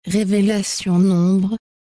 Révélation nombre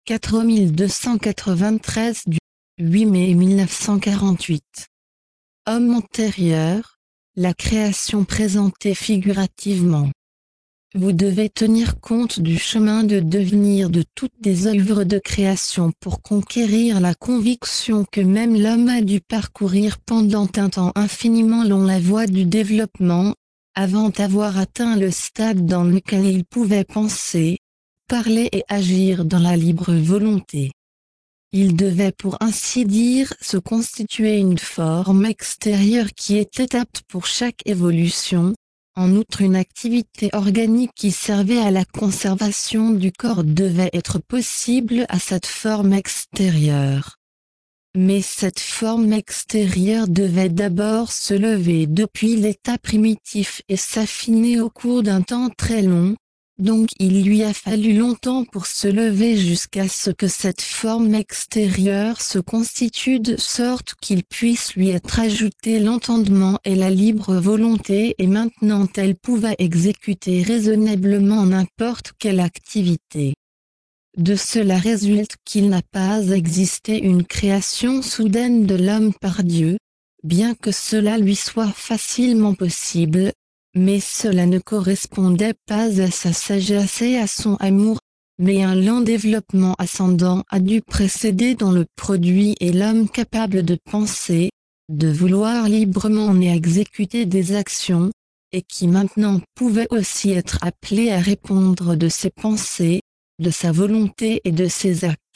4293 du 8 mai 1948. Homme antérieur, la création présentée figurativement. Vous devez tenir compte du chemin de devenir de toutes les œuvres de création pour conquérir la conviction que même l'homme a dû parcourir pendant un temps infiniment long la voie du développement, avant d'avoir atteint le stade dans lequel il pouvait penser, parler et agir dans la libre volonté. Il devait pour ainsi dire se constituer une forme extérieure qui était apte pour chaque évolution. En outre, une activité organique qui servait à la conservation du corps devait être possible à cette forme extérieure. Mais cette forme extérieure devait d'abord se lever depuis l'état primitif et s'affiner au cours d'un temps très long, donc il lui a fallu longtemps pour se lever jusqu'à ce que cette forme extérieure se constitue de sorte qu'il puisse lui être ajouté l'entendement et la libre volonté et maintenant elle pouvait exécuter raisonnablement n'importe quelle activité. De cela résulte qu'il n'a pas existé une création soudaine de l'homme par Dieu, bien que cela lui soit facilement possible, mais cela ne correspondait pas à sa sagesse et à son amour, mais un lent développement ascendant a dû précéder dont le produit est l'homme capable de penser, de vouloir librement et exécuter des actions, et qui maintenant pouvait aussi être appelé à répondre de ses pensées, de sa volonté et de ses actes.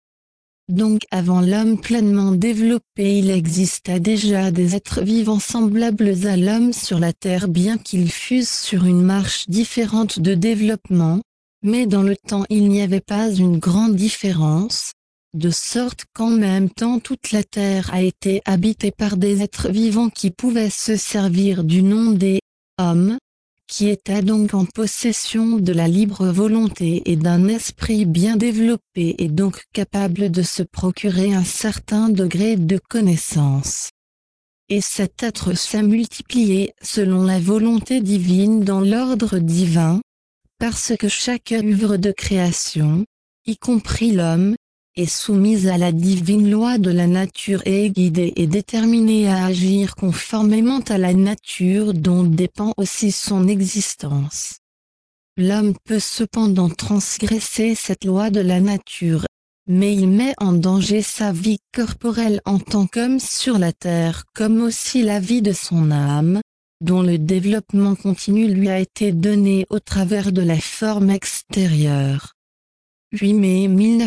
Donc avant l'homme pleinement développé il exista déjà des êtres vivants semblables à l'homme sur la terre bien qu'ils fussent sur une marche différente de développement, mais dans le temps il n'y avait pas une grande différence, de sorte qu'en même temps toute la terre a été habitée par des êtres vivants qui pouvaient se servir du nom des hommes, qui était donc en possession de la libre volonté et d'un esprit bien développé et donc capable de se procurer un certain degré de connaissance. Et cet être s'est multiplié selon la volonté divine dans l'ordre divin, parce que chaque œuvre de création, y compris l'homme, est soumise à la divine loi de la nature et est guidée et déterminée à agir conformément à la nature dont dépend aussi son existence. L'homme peut cependant transgresser cette loi de la nature, mais il met en danger sa vie corporelle en tant qu'homme sur la terre comme aussi la vie de son âme, dont le développement continu lui a été donné au travers de la forme extérieure. 8 mai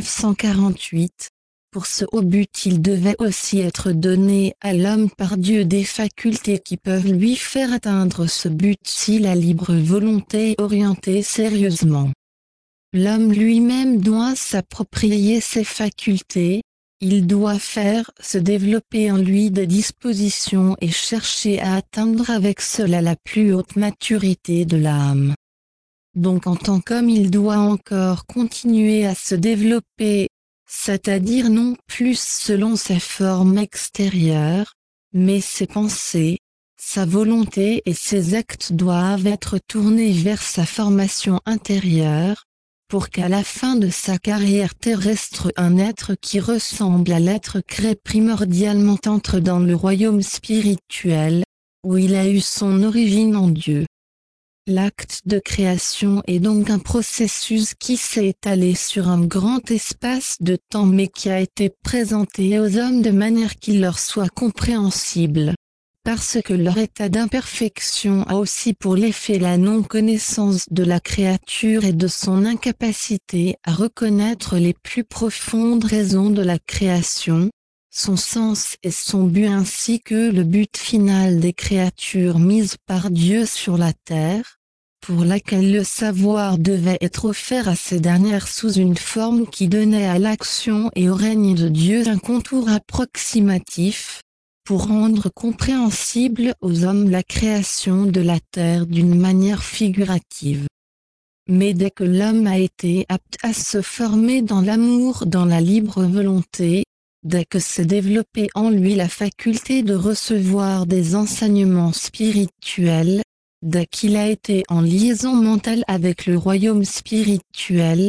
1948. Pour ce haut but il devait aussi être donné à l'homme par Dieu des facultés qui peuvent lui faire atteindre ce but si la libre volonté est orientée sérieusement. L'homme lui-même doit s'approprier ses facultés, il doit faire se développer en lui des dispositions et chercher à atteindre avec cela la plus haute maturité de l'âme. Donc en tant qu'homme il doit encore continuer à se développer, c'est-à-dire non plus selon sa forme extérieure, mais ses pensées, sa volonté et ses actes doivent être tournés vers sa formation intérieure, pour qu'à la fin de sa carrière terrestre un être qui ressemble à l'être créé primordialement entre dans le royaume spirituel, où il a eu son origine en Dieu. L'acte de création est donc un processus qui s'est étalé sur un grand espace de temps mais qui a été présenté aux hommes de manière qu'il leur soit compréhensible, parce que leur état d'imperfection a aussi pour l'effet la non-connaissance de la créature et de son incapacité à reconnaître les plus profondes raisons de la création, son sens et son but ainsi que le but final des créatures mises par Dieu sur la terre, pour laquelle le savoir devait être offert à ces dernières sous une forme qui donnait à l'action et au règne de Dieu un contour approximatif, pour rendre compréhensible aux hommes la création de la terre d'une manière figurative. Mais dès que l'homme a été apte à se former dans l'amour dans la libre volonté, dès que s'est développée en lui la faculté de recevoir des enseignements spirituels, dès qu'il a été en liaison mentale avec le royaume spirituel,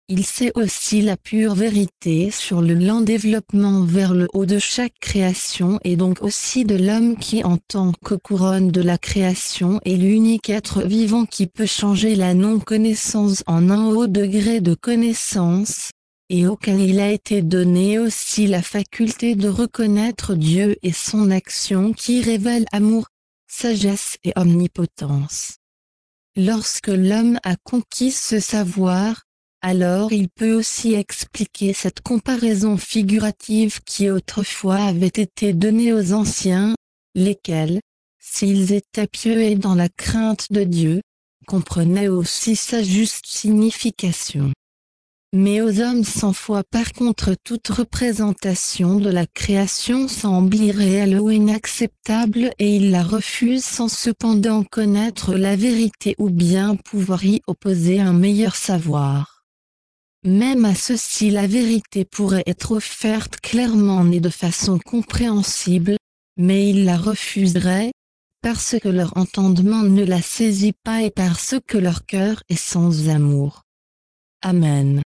Il sait aussi la pure vérité sur le lent développement vers le haut de chaque création et donc aussi de l'homme qui en tant que couronne de la création est l'unique être vivant qui peut changer la non-connaissance en un haut degré de connaissance, et auquel il a été donné aussi la faculté de reconnaître Dieu et son action qui révèle amour, sagesse et omnipotence. Lorsque l'homme a conquis ce savoir, alors il peut aussi expliquer cette comparaison figurative qui autrefois avait été donnée aux anciens, lesquels, s'ils étaient pieux et dans la crainte de Dieu, comprenaient aussi sa juste signification. Mais aux hommes sans foi par contre toute représentation de la création semble irréelle ou inacceptable et ils la refusent sans cependant connaître la vérité ou bien pouvoir y opposer un meilleur savoir. Même à ceux-ci la vérité pourrait être offerte clairement et de façon compréhensible, mais ils la refuseraient, parce que leur entendement ne la saisit pas et parce que leur cœur est sans amour. Amen.